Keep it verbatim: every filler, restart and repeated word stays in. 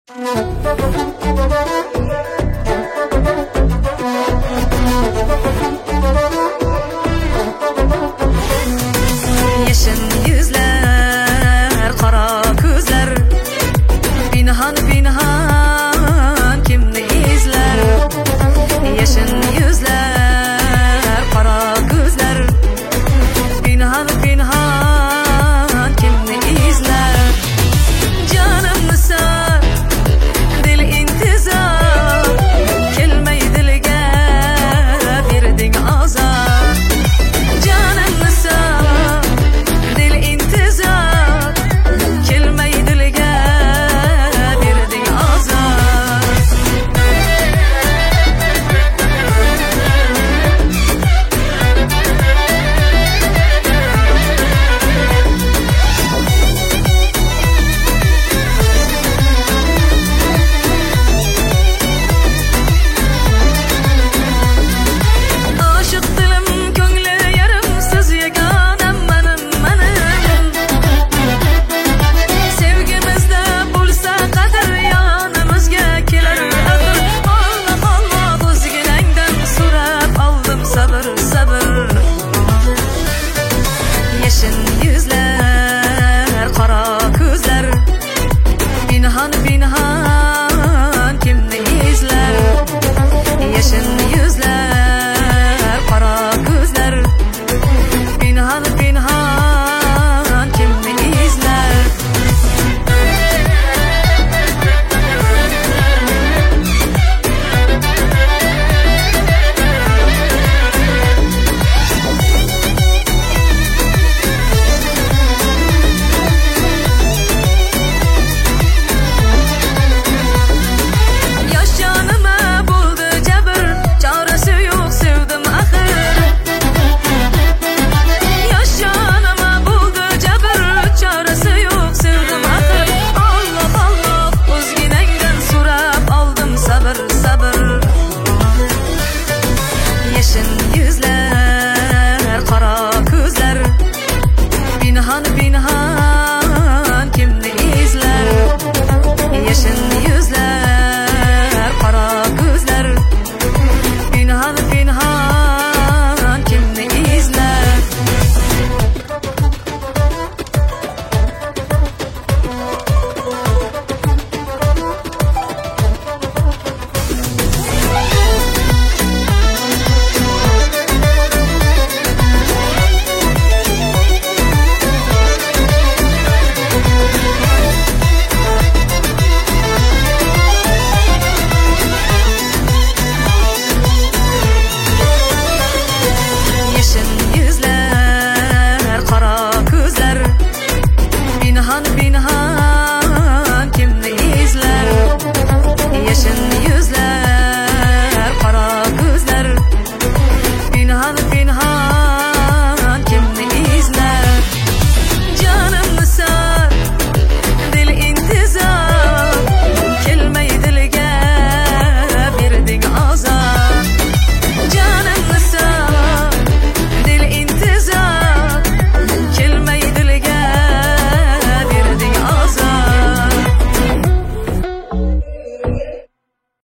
Yeşil yüzler, kara gözler, pinhan pinhan kimni izler? Yeşil yüzler, kara gözler, pinhan pinhan kimni izler? Canımı sar, dil intizar, kelmeyi dilge birding azar. Canımı sar, dil intizar, kelmeyi dilge birding azar. Aşık dilim köngli yarım, siz yeganem benim benim. Sevgimizde bulsa kadir, yanımızga keler ahir. Allah Allah o'zginangdan so'rab aldım sabr sabr. Yeşil yüzler, kara gözler, pinhan pinhan